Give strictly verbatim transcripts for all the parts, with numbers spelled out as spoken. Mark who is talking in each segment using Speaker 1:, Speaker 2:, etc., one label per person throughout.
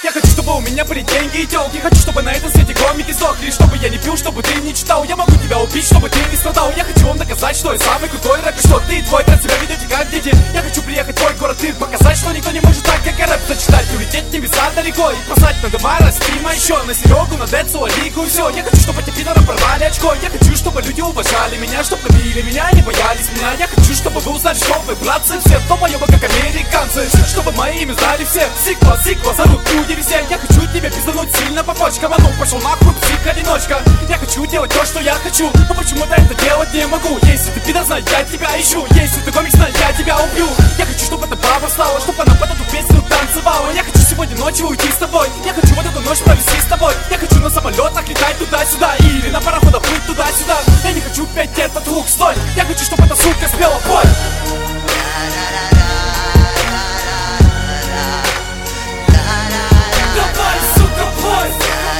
Speaker 1: Я хочу, чтобы у меня были деньги и тёлки. Хочу, чтобы на этом свете комики сдохли. Чтобы я не пил, чтобы ты не читал. Я могу тебя убить, чтобы ты не страдал. Я хочу вам доказать, что я самый крутой рэпер, что ты и твой брат себя ведете как дети. Я хочу приехать в твой город и показать, что никто не может так, как я рэп зачитать. Улететь в небеса далеко и послать на дома Растима еще, на Серегу, на Децу, Алику и все. Я хочу, чтобы эти пидоры порвали очко. Я хочу, чтобы люди уважали меня, чтобы любили меня, не боялись меня. Я хочу, чтобы вы узнали, что вы, братцы, все долбоёбы, как американцы. Чтобы мои имя знали все. Сиква, сиква, зовут люди все. Я хочу тебе пиздануть сильно по почкам. А ну пошел нахуй, псих-одиночка. Я хочу делать то, что я хочу, но почему-то это делать не могу. Если ты пидор, знай, я тебя ищу. Если ты комик, знай, я тебя убью. Я хочу, чтобы эта баба встала, чтобы она под эту песню танцевала. Я хочу сегодня ночью уйти с тобой. Я хочу вот эту ночь провести с тобой. Я хочу на самолетах летать туда-сюда или на пароходах плыть туда-сюда. Я не хочу петь этот лук, стой. Я хочу, чтобы эта сука спела, пой. Давай, сука, пой.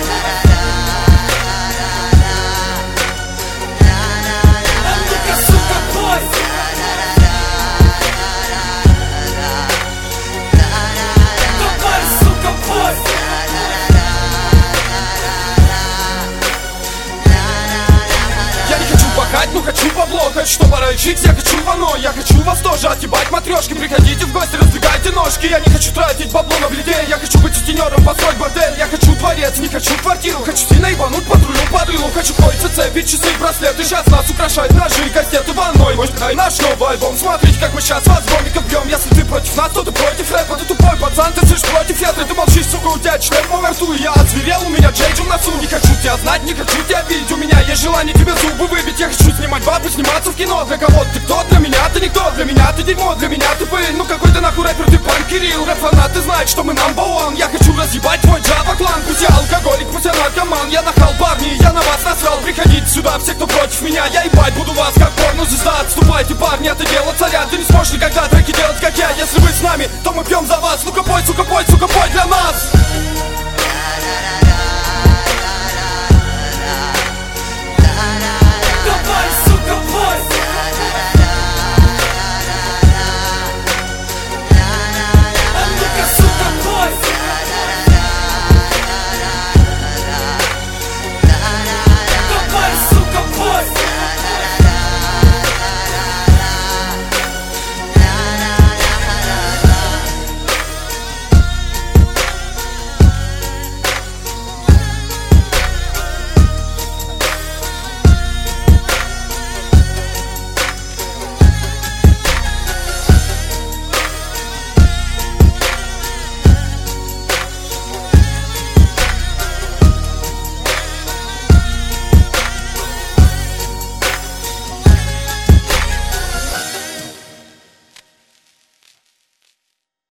Speaker 1: А ну-ка, сука, пой. Давай, сука, пой. Я не хочу пахать, но хочу бабло. Хочу, чтобы рычить, я хочу вано. Я хочу вас тоже отъебать матрешки. Приходите в гости, раздвигайте ножки. Я не хочу тратить бабло на бледей. Я хочу быть сутенером, построить бордель. Я хочу дворец, не хочу квартиру. Хочу сильно ебануть патрулю по дылу. Хочу кольца, цепи, часы, браслеты. Сейчас нас украшают ножи, кастеты ванной. Может, дай наш новый альбом. Смотрите, как мы сейчас вас гомиков бьем. Если ты против нас, то ты против рэпа. Ты тупой пацан, ты слышишь против ветра. Ты молчишь, сука, у тебя член по рту. Я озверел, у меня джейджи в носу. Не хочу тебя знать, не хочу тебя видеть. У меня есть желание тебе зубы выбить. Я хочу снимать бабу, сниматься в кино. Для кого ты кто? Для меня ты никто. Для меня ты дерьмо, для меня ты пыль. Ну какой ты нахуй рэпер, ты панк Кирилл. Рэп-фанаты знают, что мы number one. Я хочу разъебать твой джава-клан. Пусть я алкоголик, пусть я наркоман. Я нахал, парни, я на вас насрал. Приходите сюда, все, кто против меня. Я ебать буду вас, как порно-звезда. Отступайте, парни, это дело царя. Ты не сможешь никогда треки делать, как я. Если вы с нами, то мы пьем за вас. Ну-ка пой, сука, пой, сука, пой для нас.